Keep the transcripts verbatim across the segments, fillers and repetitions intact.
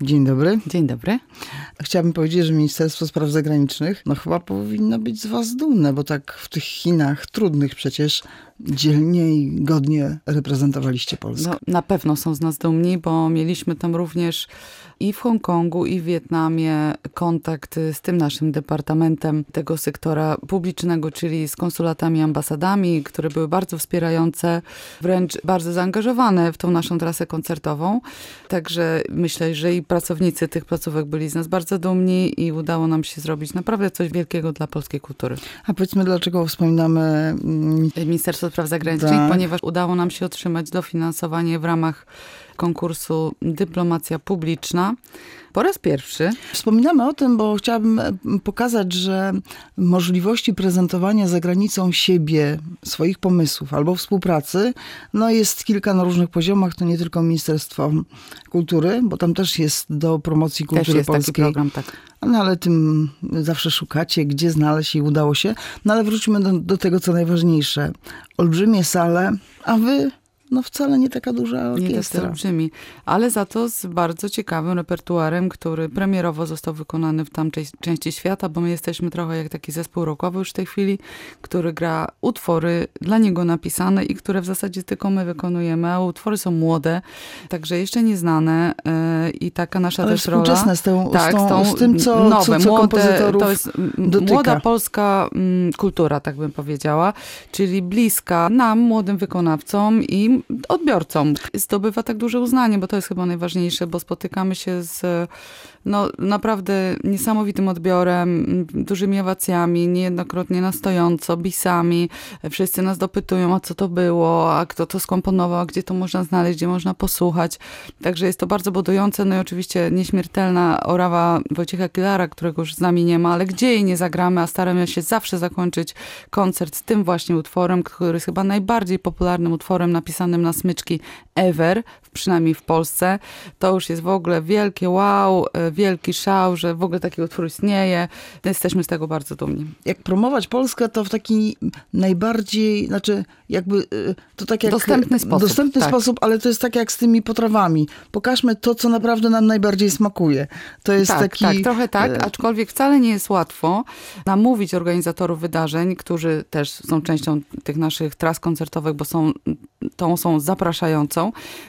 Dzień dobry. Dzień dobry. Chciałabym powiedzieć, że Ministerstwo Spraw Zagranicznych no chyba powinno być z was dumne, bo tak w tych Chinach trudnych przecież dzielnie i godnie reprezentowaliście Polskę. No, na pewno są z nas dumni, bo mieliśmy tam również i w Hongkongu, i w Wietnamie kontakt z tym naszym departamentem tego sektora publicznego, czyli z konsulatami, ambasadami, które były bardzo wspierające, wręcz bardzo zaangażowane w tą naszą trasę koncertową. Także myślę, że i pracownicy tych placówek byli z nas bardzo dumni i udało nam się zrobić naprawdę coś wielkiego dla polskiej kultury. A powiedzmy, dlaczego wspominamy Ministerstwo Spraw Zagranicznych, tak. ponieważ udało nam się otrzymać dofinansowanie w ramach konkursu Dyplomacja Publiczna. Po raz pierwszy. Wspominamy o tym, bo chciałabym pokazać, że możliwości prezentowania za granicą siebie, swoich pomysłów albo współpracy, no jest kilka na różnych poziomach. To nie tylko Ministerstwo Kultury, bo tam też jest do promocji kultury też jest polskiej. Taki program, tak. No ale tym zawsze szukacie, gdzie znaleźć i udało się. No ale wróćmy do, do tego, co najważniejsze. Olbrzymie sale, a wy... No wcale nie taka duża orkiestra. Nie olbrzymi, ale za to z bardzo ciekawym repertuarem, który premierowo został wykonany w tamtej części świata, bo my jesteśmy trochę jak taki zespół rockowy już w tej chwili, który gra utwory dla niego napisane i które w zasadzie tylko my wykonujemy, a utwory są młode, także jeszcze nieznane yy, i taka nasza ale też rola. Współczesne z, tą, tak, z, tą, z, tą, z tym, co, nowe, co, co młode, kompozytorów to jest dotyka. Młoda polska mm, kultura, tak bym powiedziała, czyli bliska nam, młodym wykonawcom i odbiorcom. Zdobywa tak duże uznanie, bo to jest chyba najważniejsze, bo spotykamy się z no, naprawdę niesamowitym odbiorem, dużymi owacjami, niejednokrotnie na stojąco, bisami. Wszyscy nas dopytują, a co to było, a kto to skomponował, a gdzie to można znaleźć, gdzie można posłuchać. Także jest to bardzo budujące. No i oczywiście nieśmiertelna orawa Wojciecha Kilara, którego już z nami nie ma, ale gdzie jej nie zagramy, a staramy się zawsze zakończyć koncert z tym właśnie utworem, który jest chyba najbardziej popularnym utworem napisanym na smyczki ever, przynajmniej w Polsce. To już jest w ogóle wielkie wow, wielki szał, że w ogóle taki utwór istnieje. Jesteśmy z tego bardzo dumni. Jak promować Polskę, to w taki najbardziej, znaczy jakby to tak jak... Dostępny sposób. Dostępny tak. sposób, ale to jest tak jak z tymi potrawami. Pokażmy to, co naprawdę nam najbardziej smakuje. To jest tak, taki... Tak, trochę tak, aczkolwiek wcale nie jest łatwo namówić organizatorów wydarzeń, którzy też są częścią tych naszych tras koncertowych, bo są tą są zapraszającą,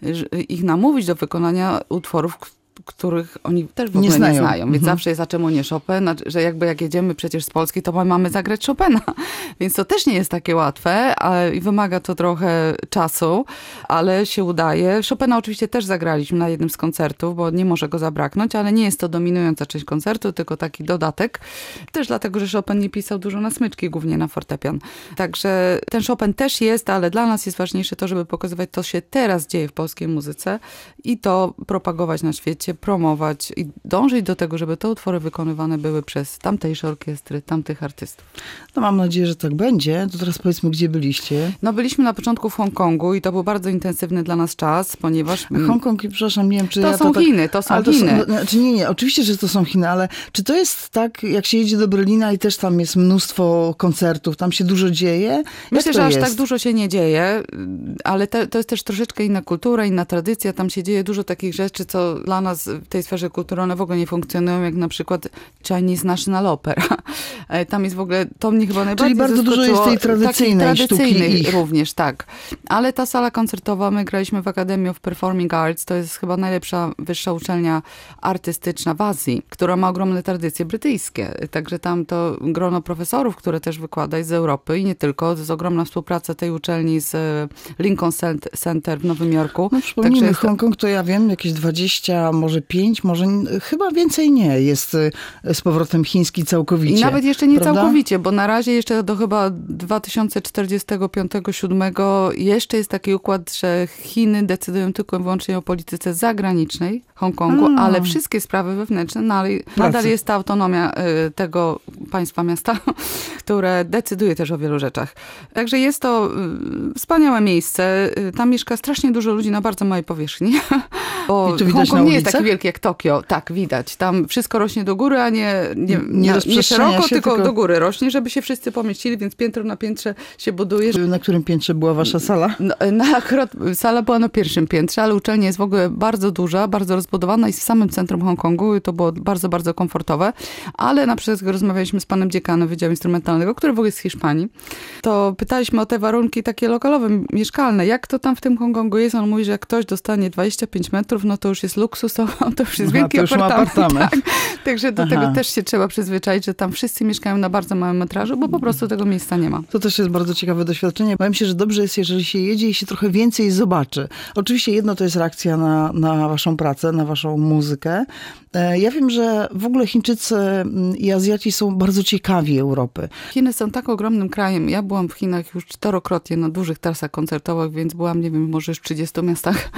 ich namówić do wykonania utworów, których oni też w ogóle nie znają, nie znają. Więc mhm. zawsze jest, a czemu nie Chopin? Że jakby jak jedziemy przecież z Polski, to mamy zagrać Chopina. Więc to też nie jest takie łatwe i wymaga to trochę czasu, ale się udaje. Chopina oczywiście też zagraliśmy na jednym z koncertów, bo nie może go zabraknąć, ale nie jest to dominująca część koncertu, tylko taki dodatek. Też dlatego, że Chopin nie pisał dużo na smyczki, głównie na fortepian. Także ten Chopin też jest, ale dla nas jest ważniejsze to, żeby pokazywać, co się teraz dzieje w polskiej muzyce i to propagować na świecie, promować i dążyć do tego, żeby te utwory wykonywane były przez tamtejsze orkiestry, tamtych artystów. No mam nadzieję, że tak będzie. To teraz powiedzmy, gdzie byliście? No byliśmy na początku w Hongkongu i to był bardzo intensywny dla nas czas, ponieważ... Hongkong, przepraszam, nie wiem, czy to ja są to Chiny, tak... to są ale to Chiny. Są, znaczy nie, nie, oczywiście, że to są Chiny, ale czy to jest tak, jak się jedzie do Berlina i też tam jest mnóstwo koncertów, tam się dużo dzieje? Jak Myślę, to że jest? aż tak dużo się nie dzieje, ale te, to jest też troszeczkę inna kultura, inna tradycja. Tam się dzieje dużo takich rzeczy, co dla nas w tej sferze kultury one w ogóle nie funkcjonują, jak na przykład Chinese National Opera. Tam jest w ogóle, to mnie chyba najbardziej Czyli bardzo zaskoczyło. dużo jest tej tradycyjnej tradycyjnej sztuki. również, tak. Ale ta sala koncertowa, my graliśmy w Academy of Performing Arts, to jest chyba najlepsza wyższa uczelnia artystyczna w Azji, która ma ogromne tradycje brytyjskie. Także tam to grono profesorów, które też wykłada z Europy i nie tylko. To jest ogromna współpraca tej uczelni z Lincoln Center w Nowym Jorku. No przypomnijmy, Także Hongkong to ja wiem, jakieś dwadzieścia, może pięć, może chyba więcej nie jest z powrotem chiński całkowicie. I nawet jeszcze nie prawda? całkowicie, bo na razie jeszcze do chyba dwa tysiące czterdziestego piątego siódmego jeszcze jest taki układ, że Chiny decydują tylko i wyłącznie o polityce zagranicznej Hongkongu, A. ale wszystkie sprawy wewnętrzne, no, ale nadal jest ta autonomia y, tego państwa, miasta, które decyduje też o wielu rzeczach. Także jest to y, wspaniałe miejsce. Y, tam mieszka strasznie dużo ludzi na bardzo małej powierzchni. Bo Hongkong nie jest taki wielki jak Tokio. Tak, widać. Tam wszystko rośnie do góry, a nie, nie, nie, na, nie szeroko, się, tylko, tylko do góry rośnie, żeby się wszyscy pomieścili, więc piętro na piętrze się buduje. Na którym piętrze była wasza sala? No, no akurat sala była na pierwszym piętrze, ale uczelnia jest w ogóle bardzo duża, bardzo rozbudowana. rozbudowana i w samym centrum Hongkongu to było bardzo, bardzo komfortowe, ale na przykład jak rozmawialiśmy z panem dziekanem Wydziału Instrumentalnego, który w ogóle jest z Hiszpanii, to pytaliśmy o te warunki takie lokalowe, mieszkalne, jak to tam w tym Hongkongu jest. On mówi, że jak ktoś dostanie dwadzieścia pięć metrów, no to już jest luksusowo, to już jest Aha, wielki to już apartament. apartament. Tak. Także do Aha. tego też się trzeba przyzwyczaić, że tam wszyscy mieszkają na bardzo małym metrażu, bo po prostu tego miejsca nie ma. To też jest bardzo ciekawe doświadczenie. Wydaje mi się, że dobrze jest, jeżeli się jedzie i się trochę więcej zobaczy. Oczywiście jedno to jest reakcja na, na waszą pracę, na waszą muzykę. Ja wiem, że w ogóle Chińczycy i Azjaci są bardzo ciekawi Europy. Chiny są tak ogromnym krajem. Ja byłam w Chinach już czterokrotnie na dużych trasach koncertowych, więc byłam, nie wiem, może już w trzydziestu miastach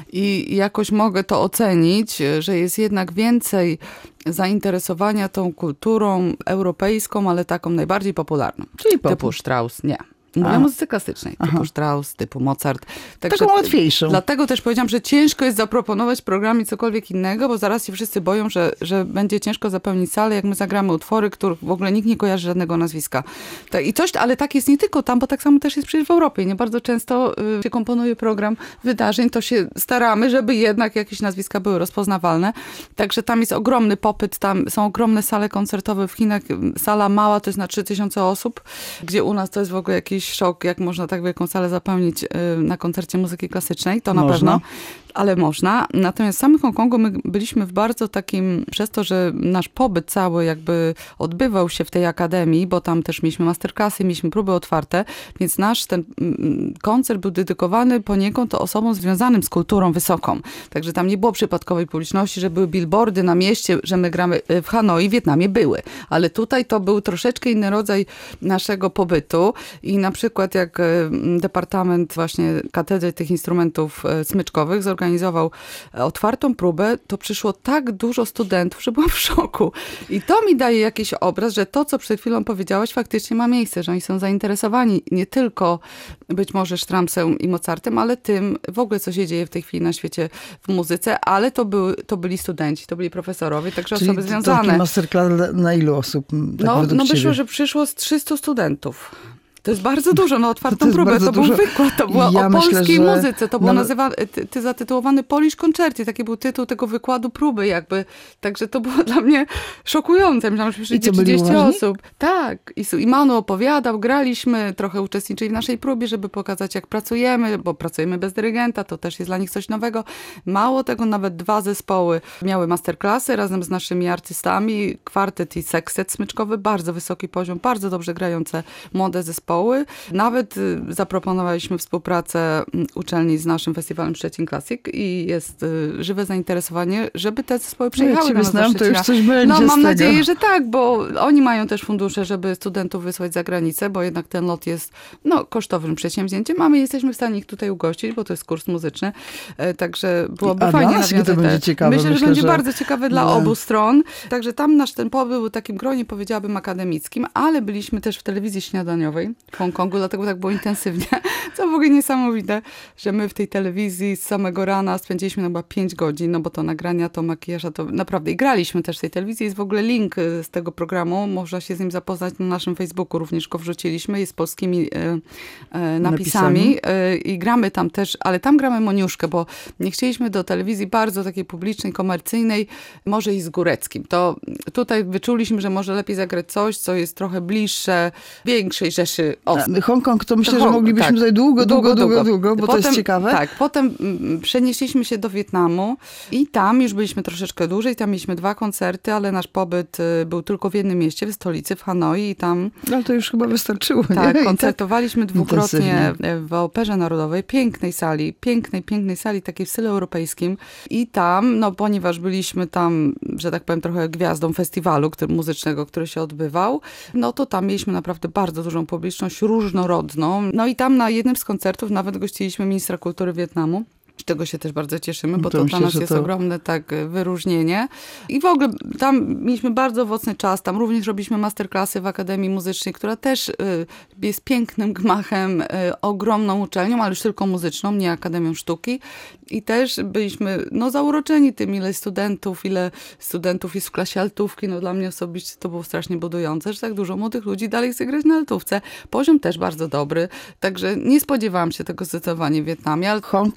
i jakoś mogę to ocenić, że jest jednak więcej zainteresowania tą kulturą europejską, ale taką najbardziej popularną. Czyli pop. Typu Strauss, nie. Mówię o muzyce klasycznej, typu Aha. Strauss, typu Mozart. Także taką łatwiejszą. Dlatego też powiedziałam, że ciężko jest zaproponować w programie cokolwiek innego, bo zaraz się wszyscy boją, że, że będzie ciężko zapełnić salę, jak my zagramy utwory, których w ogóle nikt nie kojarzy żadnego nazwiska. I coś, ale tak jest nie tylko tam, bo tak samo też jest przecież w Europie. Nie bardzo często y, się komponuje program wydarzeń, to się staramy, żeby jednak jakieś nazwiska były rozpoznawalne. Także tam jest ogromny popyt, tam są ogromne sale koncertowe w Chinach. Sala mała to jest na trzy tysiące osób, gdzie u nas to jest w ogóle jakiś szok, jak można tak wielką salę zapełnić na koncercie muzyki klasycznej, to na można. pewno, ale można. Natomiast w samym Hongkongu my byliśmy w bardzo takim, przez to, że nasz pobyt cały jakby odbywał się w tej akademii, bo tam też mieliśmy masterclassy, mieliśmy próby otwarte, więc nasz ten koncert był dedykowany poniekąd osobom związanym z kulturą wysoką. Także tam nie było przypadkowej publiczności, że były billboardy na mieście, że my gramy w Hanoi, w Wietnamie były. Ale tutaj to był troszeczkę inny rodzaj naszego pobytu i na przykład jak Departament właśnie Katedry tych Instrumentów Smyczkowych zorganizował otwartą próbę, to przyszło tak dużo studentów, że byłam w szoku. I to mi daje jakiś obraz, że to, co przed chwilą powiedziałaś, faktycznie ma miejsce, że oni są zainteresowani nie tylko być może Straussem i Mozartem, ale tym w ogóle, co się dzieje w tej chwili na świecie w muzyce, ale to, były, to byli studenci, to byli profesorowie, także Czyli osoby związane. Czyli taki masterclass na ilu osób? Tak no, według no ciebie? wyszło, że przyszło z trzystu studentów. To jest bardzo dużo, na otwartą to próbę. To dużo. był wykład, to było ja o myślę, polskiej że muzyce. To był nawet... nazywany, ty, ty zatytułowany Polish Concerti. Taki był tytuł tego wykładu próby jakby. Także to było dla mnie szokujące. Myślałam, że przyjdzie trzydzieści osób. Tak. I, I Manu opowiadał, graliśmy, trochę uczestniczyli w naszej próbie, żeby pokazać, jak pracujemy, bo pracujemy bez dyrygenta, to też jest dla nich coś nowego. Mało tego, nawet dwa zespoły miały masterclassy razem z naszymi artystami. Kwartet i sekset smyczkowy, bardzo wysoki poziom, bardzo dobrze grające młode zespoły. Nawet Nawet zaproponowaliśmy współpracę uczelni z naszym festiwalem Szczecin Classic i jest żywe zainteresowanie, żeby te zespoły przyjechały no, do nas do Szczecina. To już coś będzie no mam z nadzieję, tego. że tak, bo oni mają też fundusze, żeby studentów wysłać za granicę, bo jednak ten lot jest no, kosztownym przedsięwzięciem, a my jesteśmy w stanie ich tutaj ugościć, bo to jest kurs muzyczny, także byłoby a fajnie dla nas nawiązać. To będzie ciekawe. Myślę, Myślę, że będzie że... bardzo ciekawe dla dla... obu stron. Także tam nasz ten pobyt był takim gronie, powiedziałabym, akademickim, ale byliśmy też w telewizji śniadaniowej w Hongkongu, dlatego tak było intensywnie. Co w ogóle niesamowite, że my w tej telewizji z samego rana spędziliśmy chyba pięć godzin, no bo to nagrania, to makijaża, to naprawdę. I graliśmy też w tej telewizji. Jest w ogóle link z tego programu. Można się z nim zapoznać na naszym Facebooku. Również go wrzuciliśmy. Jest z polskimi e, e, napisami. napisami. E, I gramy tam też, ale tam gramy Moniuszkę, bo nie chcieliśmy do telewizji bardzo takiej publicznej, komercyjnej, może i z Góreckim. To tutaj wyczuliśmy, że może lepiej zagrać coś, co jest trochę bliższe większej rzeszy osób. Hongkong to myślę, To że Hong- moglibyśmy tak. tutaj długo, długo, długo, długo, bo potem, to jest ciekawe. Tak, potem przenieśliśmy się do Wietnamu i tam już byliśmy troszeczkę dłużej, tam mieliśmy dwa koncerty, ale nasz pobyt był tylko w jednym mieście, w stolicy, w Hanoi i tam... Ale to już chyba wystarczyło, Tak, nie? koncertowaliśmy tak dwukrotnie w Operze Narodowej, pięknej sali, pięknej, pięknej sali, takiej w stylu europejskim i tam, no ponieważ byliśmy tam, że tak powiem, trochę gwiazdą festiwalu który, muzycznego, który się odbywał, no to tam mieliśmy naprawdę bardzo dużą publiczność, różnorodną. No i tam na jednym z koncertów nawet gościliśmy ministra kultury Wietnamu. Z czego się też bardzo cieszymy, bo to, to myślę, dla nas że jest to... ogromne tak wyróżnienie. I w ogóle tam mieliśmy bardzo owocny czas. Tam również robiliśmy masterclassy w Akademii Muzycznej, która też y, jest pięknym gmachem, y, ogromną uczelnią, ale już tylko muzyczną, nie Akademią Sztuki. I też byliśmy no, zauroczeni tym, ile studentów, ile studentów jest w klasie altówki. No dla mnie osobiście to było strasznie budujące, że tak dużo młodych ludzi dalej chce grać na altówce. Poziom też bardzo dobry. Także nie spodziewałam się tego zdecydowanie w Wietnamie. Ale... Hongkong, Wietnam,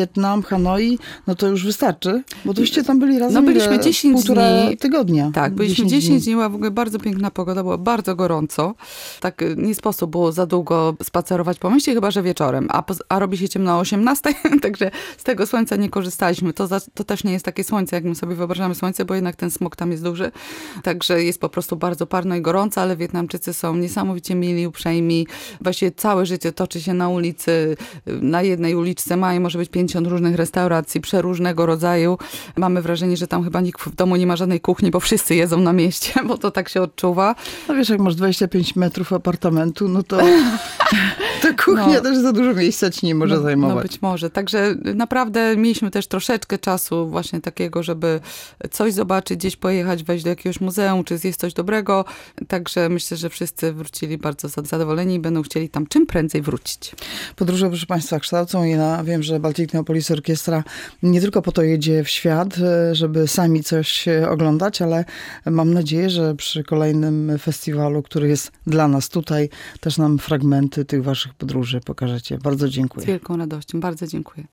Wietnam, Hanoi, no to już wystarczy, bo toście tam byli razem No byliśmy ile? dziesięć Półtora dni. tygodnia. Tak, byliśmy dziesięć dni, była w ogóle bardzo piękna pogoda, była bardzo gorąco. Tak nie sposób było za długo spacerować po mieście, chyba że wieczorem, a, a robi się ciemno o osiemnastej, także z tego słońca nie korzystaliśmy. To, za, to też nie jest takie słońce, jak my sobie wyobrażamy słońce, bo jednak ten smog tam jest duży. Także jest po prostu bardzo parno i gorąco, ale Wietnamczycy są niesamowicie mili, uprzejmi. Właściwie całe życie toczy się na ulicy. Na jednej uliczce ma i może być pięćdziesiąt różnych restauracji, przeróżnego rodzaju. Mamy wrażenie, że tam chyba nikt w domu nie ma żadnej kuchni, bo wszyscy jedzą na mieście, bo to tak się odczuwa. No wiesz, jak masz dwadzieścia pięć metrów apartamentu, no to, to kuchnia no, też za dużo miejsca ci nie może no, zajmować. No być może. Także naprawdę mieliśmy też troszeczkę czasu właśnie takiego, żeby coś zobaczyć, gdzieś pojechać, wejść do jakiegoś muzeum, czy zjeść coś dobrego. Także myślę, że wszyscy wrócili bardzo zadowoleni i będą chcieli tam czym prędzej wrócić. Podróże, proszę Państwa, kształcą i ja wiem, że Baltic Neopolis Orkiestra nie tylko po to jedzie w świat, żeby sami coś oglądać, ale mam nadzieję, że przy kolejnym festiwalu, który jest dla nas tutaj, też nam fragmenty tych waszych podróży pokażecie. Bardzo dziękuję. Z wielką radością. Bardzo dziękuję.